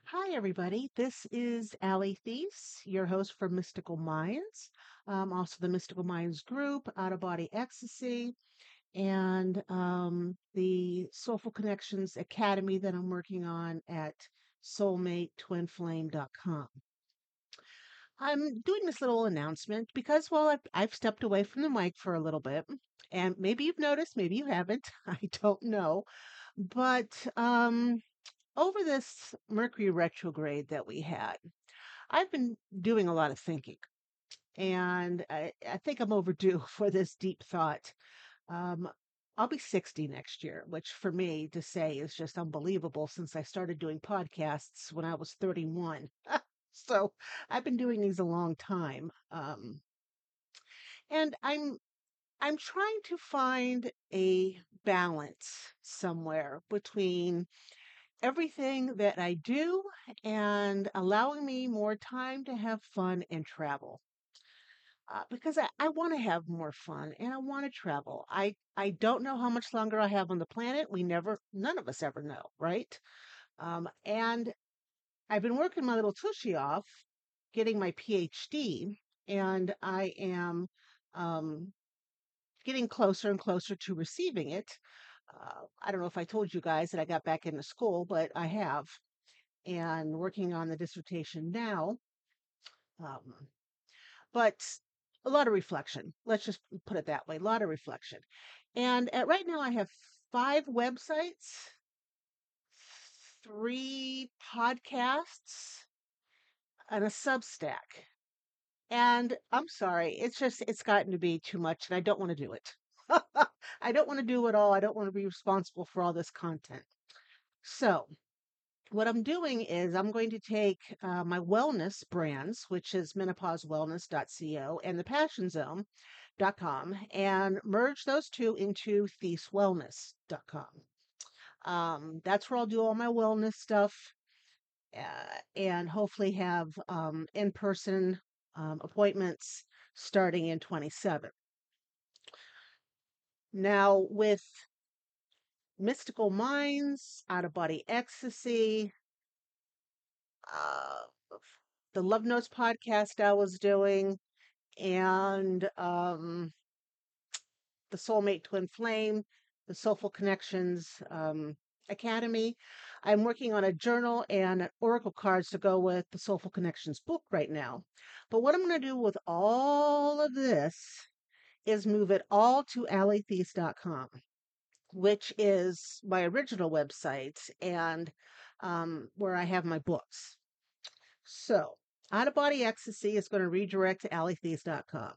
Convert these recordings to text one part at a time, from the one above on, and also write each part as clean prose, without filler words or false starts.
Hi, everybody. This is Allie Thies, your host for Mystical Minds, also the Mystical Minds group, Out of Body Ecstasy, and the Soulful Connections Academy that I'm working on at soulmatetwinflame.com. I'm doing this little announcement because, well, I've stepped away from the mic for a little bit, and maybe you've noticed, maybe you haven't. I don't know. But over this Mercury retrograde that we had, I've been doing a lot of thinking, and I think I'm overdue for this deep thought. Um, I'll be 60 next year, which for me to say is just unbelievable since I started doing podcasts when I was 31. So I've been doing these a long time. And I'm trying to find a balance somewhere between everything that I do and allowing me more time to have fun and travel. Because I want to have more fun and I want to travel. I don't know how much longer I have on the planet. None of us ever know, right? And I've been working my little tushy off, getting my PhD, and I am um, getting closer and closer to receiving it. I don't know if I told you guys that I got back into school, but I have, and working on the dissertation now. Um, but a lot of reflection. Let's just put it that way. A lot of reflection. And right now, I have five websites, three podcasts, and a Substack. And I'm sorry, it's gotten to be too much, and I don't want to do it. I don't want to do it all. I don't want to be responsible for all this content. So, what I'm doing is I'm going to take my wellness brands, which is menopausewellness.co and thepassionzone.com, and merge those two into thieswellness.com. That's where I'll do all my wellness stuff and hopefully have in person appointments starting in 27. Now, with Mystical Minds, Out of Body Ecstasy, uh, the Love Notes podcast I was doing, and the Soulmate Twin Flame, the Soulful Connections Academy. I'm working on a journal and oracle cards to go with the Soulful Connections book right now. But what I'm going to do with all of this is move it all to alleythies.com, which is my original website and where I have my books. So, Out of Body Ecstasy is going to redirect to alleythies.com.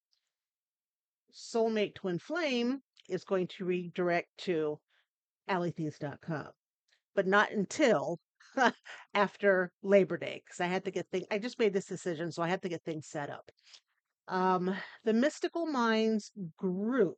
Soulmate Twin Flame is going to redirect to alleythies.com, but not until after Labor Day because I just made this decision, so I had to get things set up. The Mystical Minds group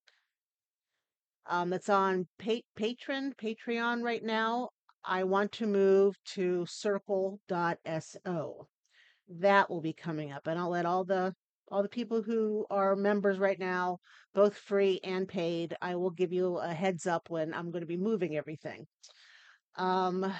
that's on Patreon right now. I want to move to circle.so. That will be coming up, and I'll let all the people who are members right now, both free and paid, I will give you a heads up when I'm going to be moving everything. Um,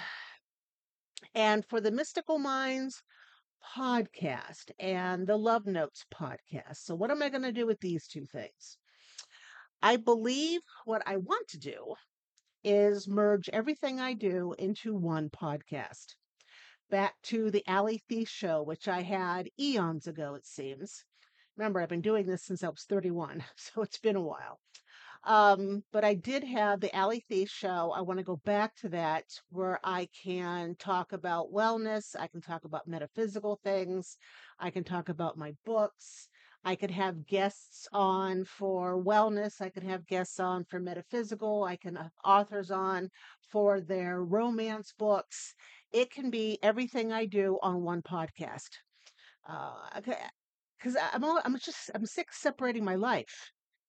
and for the Mystical Minds podcast and the Love Notes podcast. So what am I going to do with these two things? I believe what I want to do is merge everything I do into one podcast. Back to the Allie Thies show, which I had eons ago, it seems. Remember, I've been doing this since I was 31, so it's been a while. But I did have the Allie Thies show. I want to go back to that where I can talk about wellness. I can talk about metaphysical things. I can talk about my books. I could have guests on for wellness. I could have guests on for metaphysical. I can have authors on for their romance books. It can be everything I do on one podcast. Because I'm sick of separating my life.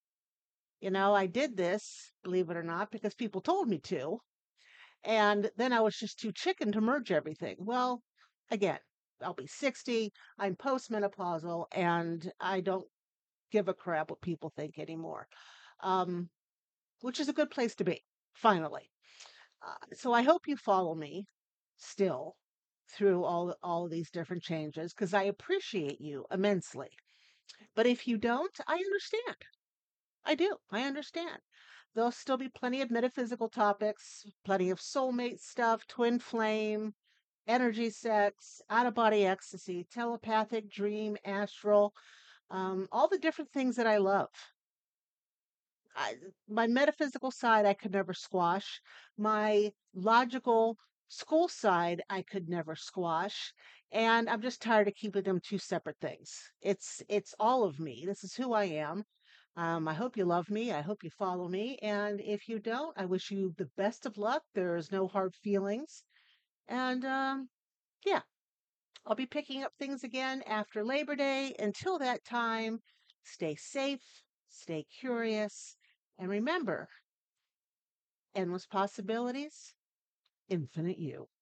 I did this, believe it or not, because people told me to. And then I was just too chicken to merge everything. Well, again, I'll be 60. I'm postmenopausal and I don't give a crap what people think anymore, um, which is a good place to be, finally. So I hope you follow me still. through all of these different changes because I appreciate you immensely. But if you don't, I understand. I do. I understand. There'll still be plenty of metaphysical topics, plenty of soulmate stuff, twin flame, energy sex, out of body ecstasy, telepathic, dream, astral, all the different things that I love. I, my metaphysical side, I could never squash. My logical school side, I could never squash. And I'm just tired of keeping them two separate things. It's all of me. This is who I am. I hope you love me. I hope you follow me. And if you don't, I wish you the best of luck. There's no hard feelings. And yeah, I'll be picking up things again after Labor Day. Until that time, stay safe, stay curious, and remember, endless possibilities, infinite you.